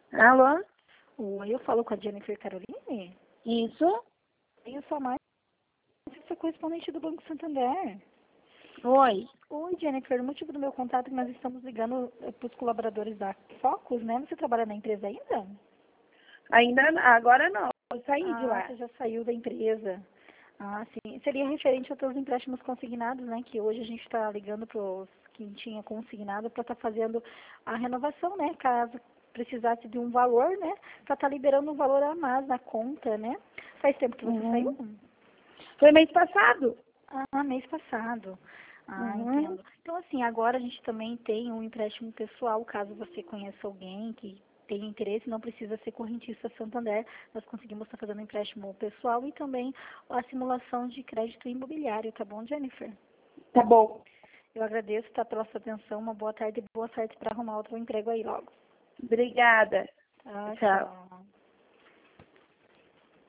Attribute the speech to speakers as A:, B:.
A: Alô?
B: Oi, eu falo com a Jennifer Caroline.
A: Isso?
B: Eu sou a Márcia, sou correspondente do Banco Santander.
A: Oi.
B: Oi, Jennifer, o motivo do meu contato é que nós estamos ligando para os colaboradores da Focus, né? Você trabalha na empresa ainda?
A: Agora não. Eu saí de lá.
B: Você já saiu da empresa. Sim. Seria referente aos teus empréstimos consignados, né? Que hoje a gente está ligando para os que tinha consignado para estar fazendo a renovação, né? Caso precisasse de um valor, né? Para estar liberando um valor a mais na conta, né? Faz tempo que você saiu?
A: Foi mês passado.
B: Mês passado.
A: Uhum.
B: Entendo. Então, assim, agora a gente também tem um empréstimo pessoal, caso você conheça alguém que tenha interesse, não precisa ser correntista Santander, nós conseguimos estar fazendo empréstimo pessoal e também a simulação de crédito imobiliário, tá bom, Jennifer?
A: Tá bom.
B: Eu agradeço, tá, pela sua atenção, uma boa tarde e boa sorte para arrumar outro emprego aí logo.
A: Obrigada.
B: Tá,
A: Tchau.
B: tchau.